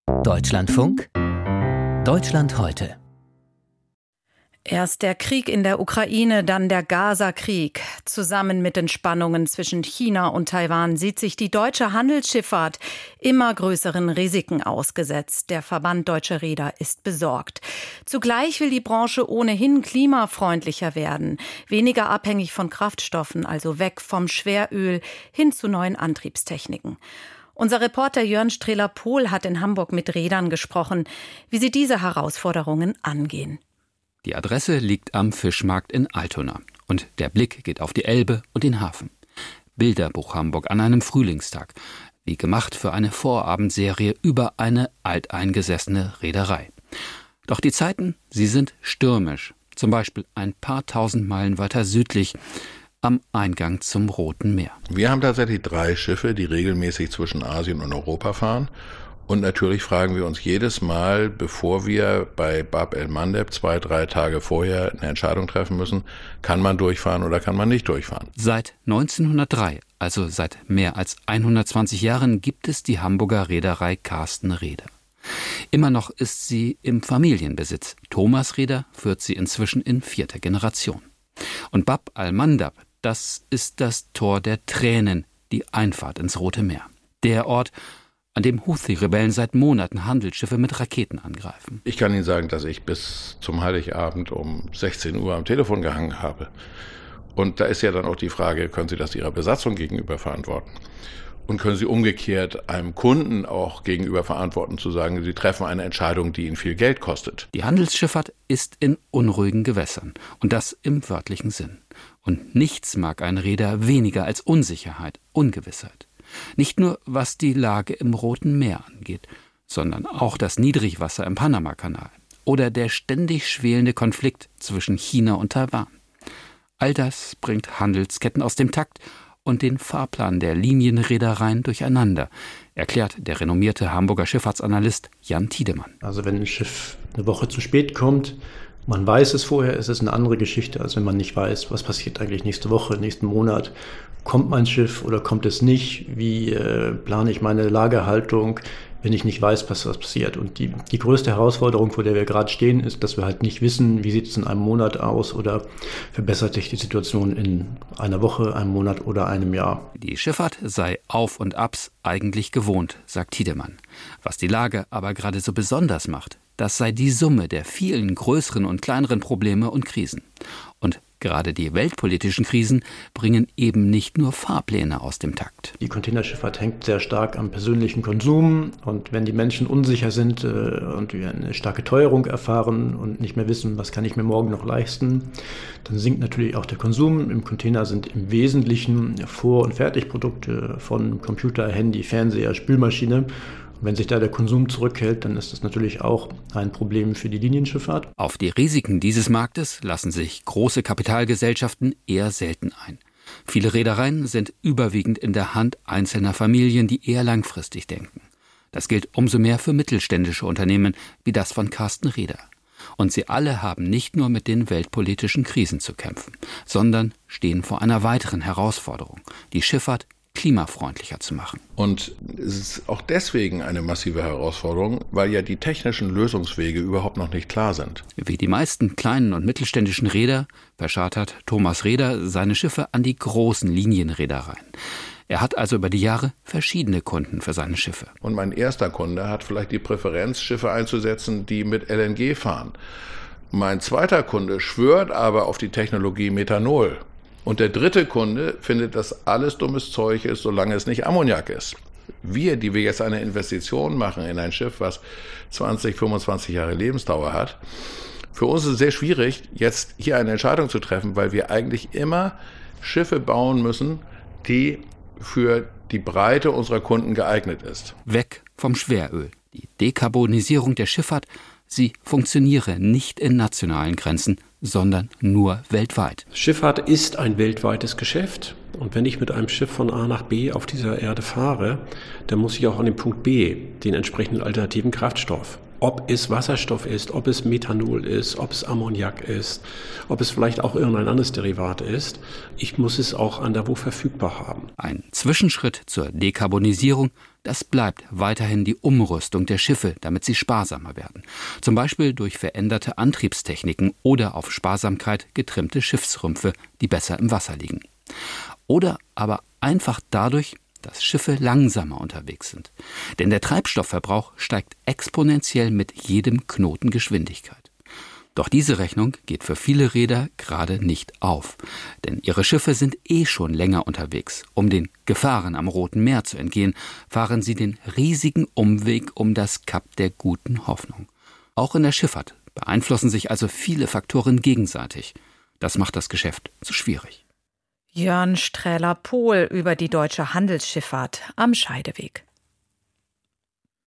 Deutschlandfunk, Deutschland heute. Erst der Krieg in der Ukraine, dann der Gaza-Krieg. Zusammen mit den Spannungen zwischen China und Taiwan sieht sich die deutsche Handelsschifffahrt immer größeren Risiken ausgesetzt. Der Verband Deutscher Reeder ist besorgt. Zugleich will die Branche ohnehin klimafreundlicher werden, weniger abhängig von Kraftstoffen, also weg vom Schweröl hin zu neuen Antriebstechniken. Unser Reporter Jörn Strehler-Pohl hat in Hamburg mit Reedern gesprochen, wie sie diese Herausforderungen angehen. Die Adresse liegt am Fischmarkt in Altona und der Blick geht auf die Elbe und den Hafen. Bilderbuch Hamburg an einem Frühlingstag, wie gemacht für eine Vorabendserie über eine alteingesessene Reederei. Doch die Zeiten, sie sind stürmisch, zum Beispiel ein paar tausend Meilen weiter südlich, am Eingang zum Roten Meer. Wir haben tatsächlich 3 Schiffe, die regelmäßig zwischen Asien und Europa fahren. Und natürlich fragen wir uns jedes Mal, bevor wir bei Bab el-Mandeb 2-3 Tage vorher eine Entscheidung treffen müssen, kann man durchfahren oder kann man nicht durchfahren. Seit 1903, also seit mehr als 120 Jahren, gibt es die Hamburger Reederei Carsten Reeder. Immer noch ist sie im Familienbesitz. Thomas Reeder führt sie inzwischen in 4. Generation. Und Bab el-Mandeb, das ist das Tor der Tränen, die Einfahrt ins Rote Meer. Der Ort, an dem Houthi-Rebellen seit Monaten Handelsschiffe mit Raketen angreifen. Ich kann Ihnen sagen, dass ich bis zum Heiligabend um 16 Uhr am Telefon gehangen habe. Und da ist ja dann auch die Frage, können Sie das Ihrer Besatzung gegenüber verantworten? Und können Sie umgekehrt einem Kunden auch gegenüber verantworten, zu sagen, Sie treffen eine Entscheidung, die Ihnen viel Geld kostet? Die Handelsschifffahrt ist in unruhigen Gewässern. Und das im wörtlichen Sinn. Und nichts mag ein Reeder weniger als Unsicherheit, Ungewissheit. Nicht nur, was die Lage im Roten Meer angeht, sondern auch das Niedrigwasser im Panamakanal oder der ständig schwelende Konflikt zwischen China und Taiwan. All das bringt Handelsketten aus dem Takt und den Fahrplan der Linienreedereien durcheinander, erklärt der renommierte Hamburger Schifffahrtsanalyst Jan Tiedemann. Also wenn ein Schiff eine Woche zu spät kommt, man weiß es vorher, ist es eine andere Geschichte, als wenn man nicht weiß, was passiert eigentlich nächste Woche, nächsten Monat. Kommt mein Schiff oder kommt es nicht? Wie plane ich meine Lagerhaltung, wenn ich nicht weiß, was passiert? Und die größte Herausforderung, vor der wir gerade stehen, ist, dass wir halt nicht wissen, wie sieht es in einem Monat aus oder verbessert sich die Situation in einer Woche, einem Monat oder einem Jahr. Die Schifffahrt sei Auf und Abs eigentlich gewohnt, sagt Tiedemann. Was die Lage aber gerade so besonders macht, das sei die Summe der vielen größeren und kleineren Probleme und Krisen. Und gerade die weltpolitischen Krisen bringen eben nicht nur Fahrpläne aus dem Takt. Die Containerschifffahrt hängt sehr stark am persönlichen Konsum. Und wenn die Menschen unsicher sind und wir eine starke Teuerung erfahren und nicht mehr wissen, was kann ich mir morgen noch leisten, dann sinkt natürlich auch der Konsum. Im Container sind im Wesentlichen Vor- und Fertigprodukte von Computer, Handy, Fernseher, Spülmaschine. Und wenn sich da der Konsum zurückhält, dann ist das natürlich auch ein Problem für die Linienschifffahrt. Auf die Risiken dieses Marktes lassen sich große Kapitalgesellschaften eher selten ein. Viele Reedereien sind überwiegend in der Hand einzelner Familien, die eher langfristig denken. Das gilt umso mehr für mittelständische Unternehmen wie das von Carsten Reeder. Und sie alle haben nicht nur mit den weltpolitischen Krisen zu kämpfen, sondern stehen vor einer weiteren Herausforderung, die Schifffahrt klimafreundlicher zu machen. Und es ist auch deswegen eine massive Herausforderung, weil ja die technischen Lösungswege überhaupt noch nicht klar sind. Wie die meisten kleinen und mittelständischen Reeder verschartert Thomas Reeder seine Schiffe an die großen Linienreedereien. Er hat also über die Jahre verschiedene Kunden für seine Schiffe. Und mein erster Kunde hat vielleicht die Präferenz, Schiffe einzusetzen, die mit LNG fahren. Mein zweiter Kunde schwört aber auf die Technologie Methanol. Und der dritte Kunde findet, dass alles dummes Zeug ist, solange es nicht Ammoniak ist. Wir, die wir jetzt eine Investition machen in ein Schiff, was 20, 25 Jahre Lebensdauer hat, für uns ist es sehr schwierig, jetzt hier eine Entscheidung zu treffen, weil wir eigentlich immer Schiffe bauen müssen, die für die Breite unserer Kunden geeignet ist. Weg vom Schweröl. Die Dekarbonisierung der Schifffahrt, sie funktioniere nicht in nationalen Grenzen, sondern nur weltweit. Schifffahrt ist ein weltweites Geschäft. Und wenn ich mit einem Schiff von A nach B auf dieser Erde fahre, dann muss ich auch an dem Punkt B den entsprechenden alternativen Kraftstoff Ob es Wasserstoff ist, ob es Methanol ist, ob es Ammoniak ist, ob es vielleicht auch irgendein anderes Derivat ist. Ich muss es auch anderswo verfügbar haben. Ein Zwischenschritt zur Dekarbonisierung, das bleibt weiterhin die Umrüstung der Schiffe, damit sie sparsamer werden. Zum Beispiel durch veränderte Antriebstechniken oder auf Sparsamkeit getrimmte Schiffsrümpfe, die besser im Wasser liegen. Oder aber einfach dadurch, dass Schiffe langsamer unterwegs sind. Denn der Treibstoffverbrauch steigt exponentiell mit jedem Knoten Geschwindigkeit. Doch diese Rechnung geht für viele Reeder gerade nicht auf. Denn ihre Schiffe sind schon länger unterwegs. Um den Gefahren am Roten Meer zu entgehen, fahren sie den riesigen Umweg um das Kap der Guten Hoffnung. Auch in der Schifffahrt beeinflussen sich also viele Faktoren gegenseitig. Das macht das Geschäft zu schwierig. Jörn Strähler-Pohl über die deutsche Handelsschifffahrt am Scheideweg.